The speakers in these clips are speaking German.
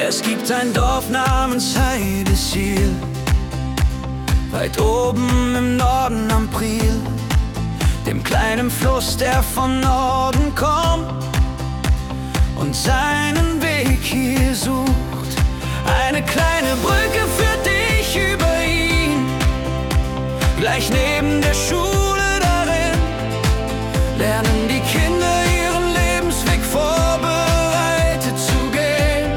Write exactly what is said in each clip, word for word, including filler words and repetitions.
Es gibt ein Dorf namens Heidesziel, weit oben im Norden am Priel, dem kleinen Fluss, der von Norden kommt und seinen Weg hier sucht. Eine kleine Brücke führt dich über ihn, gleich neben der Schule darin lernen die Kinder ihren Lebensweg vorbereitet zu gehen.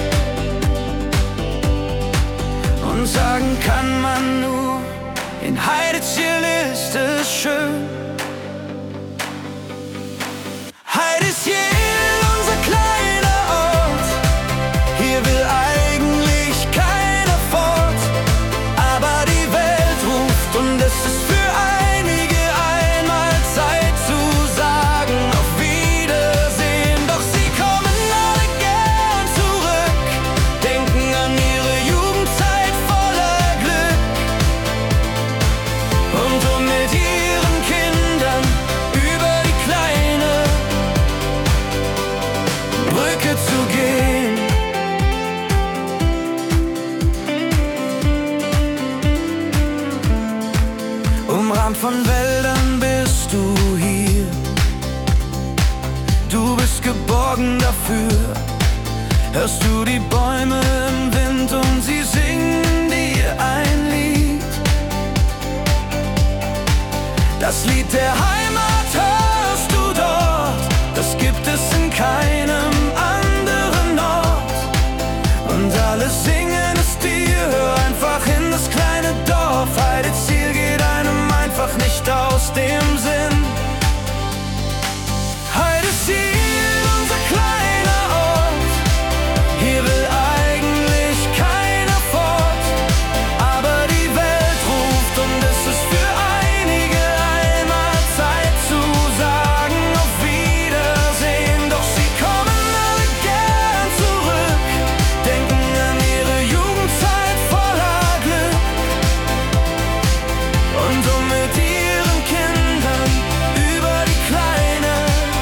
Und sagen kann man nur, in Heidesziel ist es schön. Heidesziel, unser kleiner Ort, hier will eigentlich keiner fort, aber die Welt ruft und es ist für einige einmal Zeit zu sagen auf Wiedersehen. Doch sie kommen alle gern zurück, denken an ihre Jugendzeit voller Glück und um mit ihren Kindern über die kleine Brücke zu gehen. Umrahmt von Wäldern bist du hier, du bist geborgen dafür. Hörst du die Bäume im Wind und sie singen dir ein Lied. Das Lied der Heimat hörst du dort, das gibt es in keinem anderen Ort. Und alle singen es dir, hör einfach in das kleine Dorf. Heidesziel geht einem einfach nicht aus dem Sinn. Heidesziel, unser kleiner Ort, hier will eigentlich keiner fort, aber die Welt ruft und es ist für einige einmal Zeit zu sagen auf Wiedersehen. Doch sie kommen alle gern zurück, denken an ihre Jugendzeit voller Glück und um mit ihren Kindern über die kleine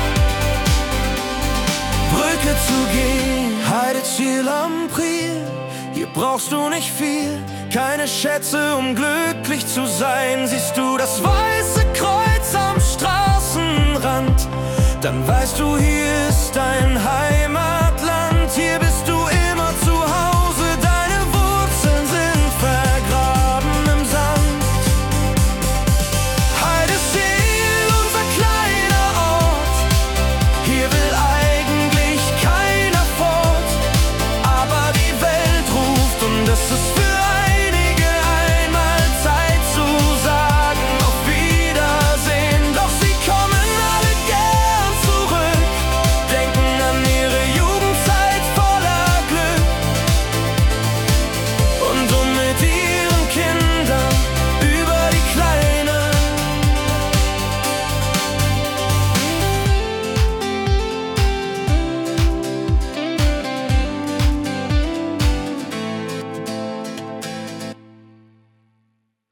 Brücke zu gehen. Heidesziel am Priel, hier brauchst du nicht viel, keine Schätze, um glücklich zu sein. Siehst du das Weiß